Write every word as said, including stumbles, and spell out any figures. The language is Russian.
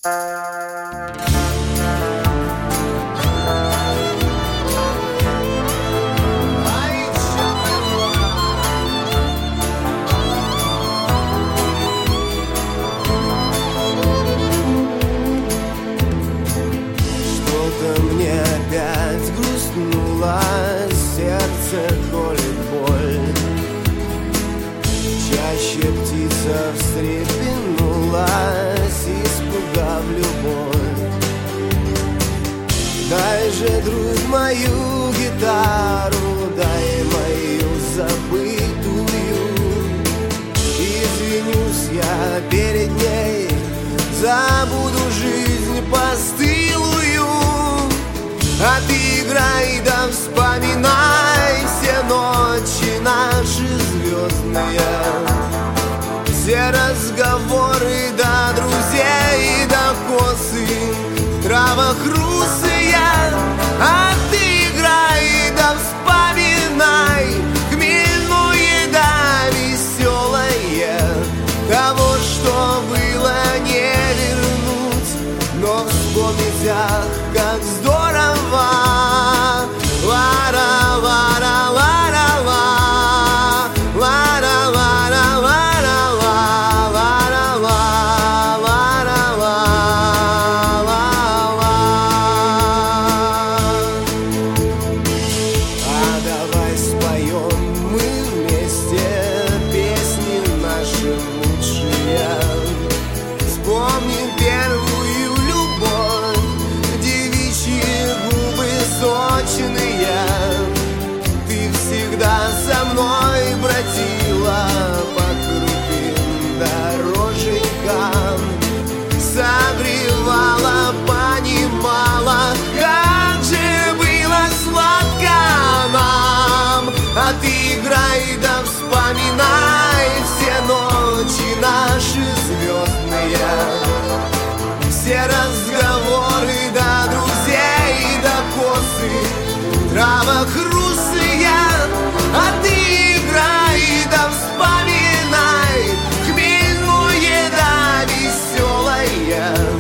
Что-то мне опять грустнуло, сердце колет боль. Чаще птица встрепенулась, испугав любовь. Дай же, друг, мою гитару, дай мою забытую. Извинюсь я перед ней, забуду жизнь постылую. А ты играй да вспоминай все ночи наши звездные, все разговоры да друзей да косы в травах русые. А ты играй да вспоминай хмельное да веселое, того, что было не вернуть, но вспомнить, ах, как здорово. Лара, лара, лара, ла, лара, лара, лара, ла, лара, ла, лара, ла, ла, ла. А давай споем мы вместе песни наши лучшие. Вспомним первую любовь, девичьи губы сочные. Ты всегда со мной бродила по крутым дороженькам, согревала, понимала, как же было сладко нам. А ты играй да вспоминай все ночи наши звездные, все разговоры да друзей да косы в травах русые. А ты играй да вспоминай хмельное да веселое,